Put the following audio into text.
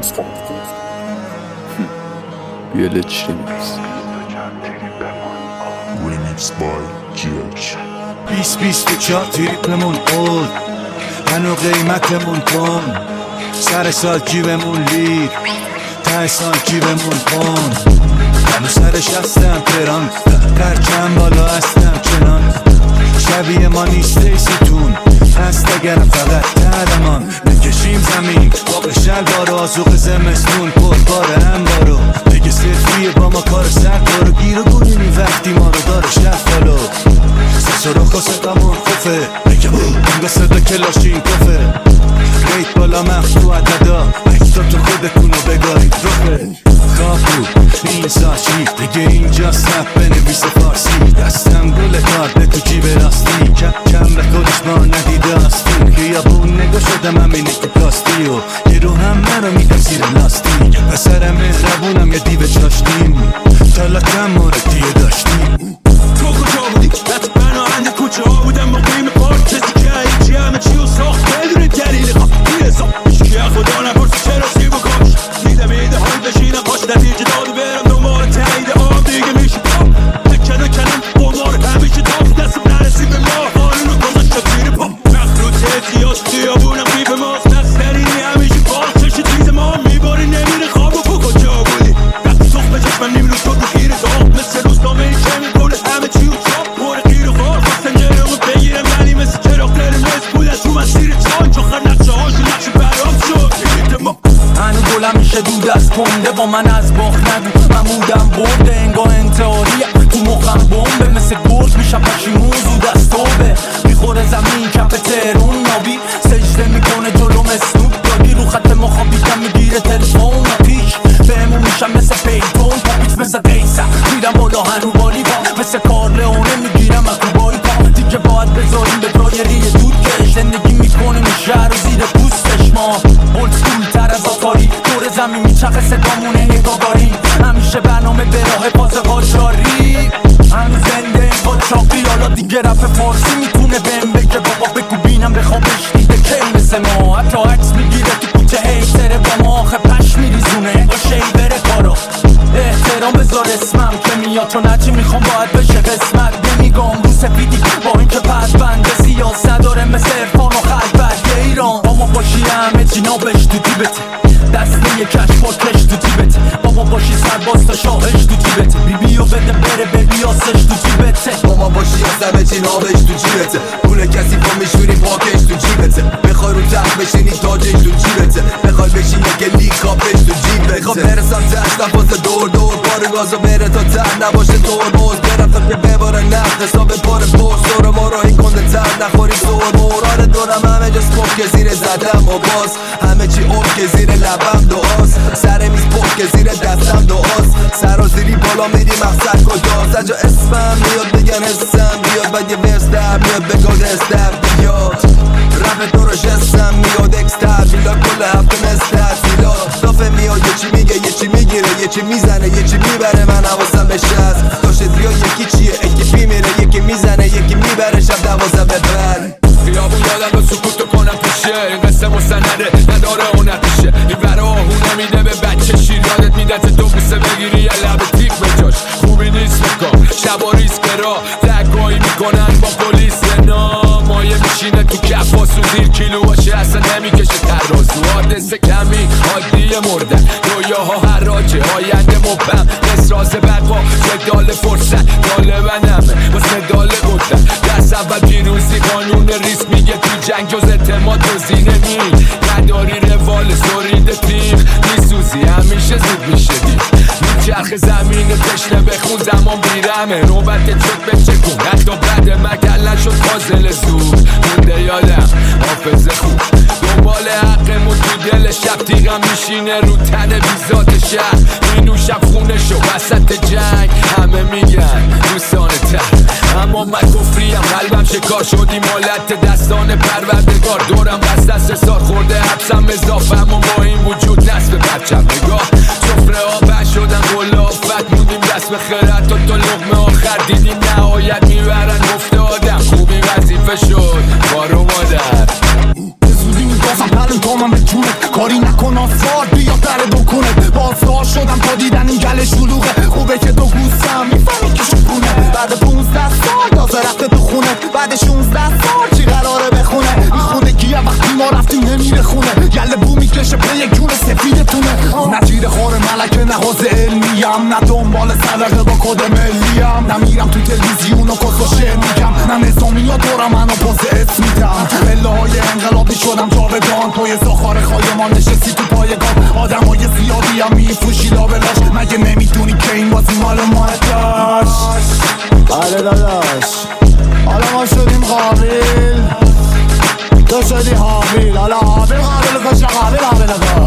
بیا لچ Remix by GH 2024 تریپمون بود هنو قیمتمون کن سر سال جیبمون لیر ته سال جیبمون کن هنو سرش هستم تران پرچم بالا هستم چنان شبیه ما نیسته ستون هست اگرم فقط ترمان نکشیم زمین باقی شلوار آزوق زمستون پر باره هم بارو بگه صرفیه با ما کار سر دارو گیر و گونینی وقتی ما رو داره شفالو سرخ و صدامون خوفه بگه انگا صدا کلاشین کفه ریت بالا مفتو عددا اکتا تو خودتونو بگارید روفه کافو این ساشی دیگه اینجا سب بنویس فارسی دستم گل کارده تو جیب راستی کم به خودش ما ندیده آستین خیابون نگاه شدم همینه که کاستی و یه رو هم منو میدم زیر لاستی پسرم مهربونم یه دیو چاشتیم تالاتم موردیه داشتیم تو کجا بودی؟ دست پناهنده کوچه ها بودم مقیم پارک کسی که هیچی همه چی رو ساخت بدون دلیل خواه بی حساب هیچکی از خدا نپرسی چرا سیب و کاش دیدم ایده های بشینم پاش نتیجه دادو برم دنبال تایید آم دیگه میشه تکنه کنم قمار همیشه تاف دستم نرسی به ما قانونو گذاشت زیر پا مخلوط احتیاج خیابونم قیب ماست دست درینی همیشه باز چشی تیز ما میباری نمیره خواب و کجا بودی وقتی سخ به چشمم نیمرو شد رو خیره داغ مثل روزنامه این چه میکنه همه چی رو چاپ پر قیر و خار خواستن جرمو بگیرم ولی مثل چراغ قرمز بود از رو مسیر چان چخر نقشه هاشو نقش برام شد هنو گلم میشه دود از کنده با من از باخ نگو من بودم برده انگاه انتحاریه تو مخم بمبه مثل گرد میشم پشیمون زود از توبه میخوره زمین کپ تهرون نابی سجده میکنه جلوم اسنوب داگی رو خط مخابیدم میگیره تلفون پیش بهمون میشم مثل پیتون پاپیت مثل قیسم میرم بالا هنو بالی با مثل کارلئونه میگیرم اکوبایی پا دیگه باید بذاریم به جای ریه دود کش زندگی میکنیم این شهر رو زیر پوستش ما اولدسکول تر از آتاری دور زمین میچخه صدامونه یه گاگاری همیشه برنامه به راه باز قاجاری هنو زنده این قاچاقی حالا دیگه رپ فارسی میتونه بهم بگه بابا بگو بینم بخوابش دیده کی مثل ما حتی عکس میگیره تو کوچه هیتره با ما آخه پش میریزونه با شیبره کارا احترام بذار اسمم که میاد چون هرچی میخوام باید بشه قسمت نمیگم رو سفیدی با اینکه پدبند سیاست داره مثل ارفان و خلبت ایران با ما باشی همه جنابش تو جیبته دسته کش با کش تو جیبته با ما باشی سرباز تا شاهش تو جیبته بیبیو بده بره ببی آسش تو جیبته با ما باشی از همه جنابش تو جیبته پول کسی پا میشوری پاکش تو جیبته بخوای رو تخت بشینی تاجش تو جیبته بخوای بشینی که لیک کاپش تو جیبته بخوام برسم تشت نفاس دور بار گازو بره تا ته نباشه ترمز برفتم که بباره نفت حساب پر پرس دور ما راهی کنده تر نخوری سور موران دورم همه جا سمک که زیر زدم و باز همه چی اب که زیر لبم دعاست سر میز پک که زیر دستم دعاست سرازیری بالا میری مقصد کجاست از جا اسمم میاد بگن حسم بیاد بعد یه ورس در میاد بگاد استر بیاد رپ دو رو جستم میاد اکستر بیلا کل هفته مثل تحصیلا دافه میاد یه چی میگه یه چی میگیره یه چی میزنه یه چی میبره من حواسم بشه هست داشت بیا یکی چیه یکی میره یکی میزنه یکی میبره شب 12 ببر خیابون یادم رو سکوتو کنم پیشه این قصه مستنده نداره اونت میشه این برا آهونه میده به بچه شیر یادت میدت دو قصه بگیری یه لب تیک به جاش خوبی نیست بکن شبا ریسک را دقایی میکنن با پلیس مایه میشینه تو کف و زیر کیلو باشه اصلا نمیکشه ترازو حادثه کمی عادیه مردن رویاها حراجه آینده مبهم نسراز بقا جدال فرصت غالبا همه واسه مدال گفتن دست اول پیروزی قانون ریسک میگه تو جنگ جز اعتماد گزینه نی نداری روال سورید تیغ میسوزی همیشه زود میشه دید میچرخ زمین تشنه بخون زمان بیرمه نوبت شد به چکون حتی بعد مکلن شد پازل زود مونده یادم حافظ خوب دنبال حقمون تو دل شب تیغم میشینه رو تن بیزات شهر مینوشم خونه شو وسط جنگ همه میگن دوستانه تر اما من کفریم قلبم شکار شدی مالت دستان پروردگار دورم بست دست سار خورده حبسم اضافه اما با این وجود نصف پرچم نگاه سفره آبه شدن گل آفت مودیم دست به خیرت تا لقمه آخر دیدیم نهایت میبرن گفته آدم خوبی وظیفه شد کارو مادر زودی میگازم پلن تا من به جونت کاری نکن آسار بیا دختر دکونه بازدار شدم تا دیدن این گل شلوغه خوبه که تو گوستم میفهمی که شکونه بعد 15 سال تازه رفته تو خونه بعد 16 سال چی قراره بخونه میخونه کیه وقتی ما رفتیم نمیره خونه گله بو میکشه به یک جون سفیدتونه نه تیر خور ملکه نه حوزه علمیم نه دنبال صدقه با کد ملیم نه میرم تو تلویزیون و کس و شعر میگم نه نظامی ها دورم منو پوز اسم میدم پله های انقلابی شدم جاودان توی زاخار خایمان نشستی تو پایگاه آدم های زیادی هم میفروشی لابلاش مگه نمیدونی که این بازی مال ما داشت بله داداش حالا ما شدیم قابل تو شدی حابیل حالا حابیل قابل کشه قابل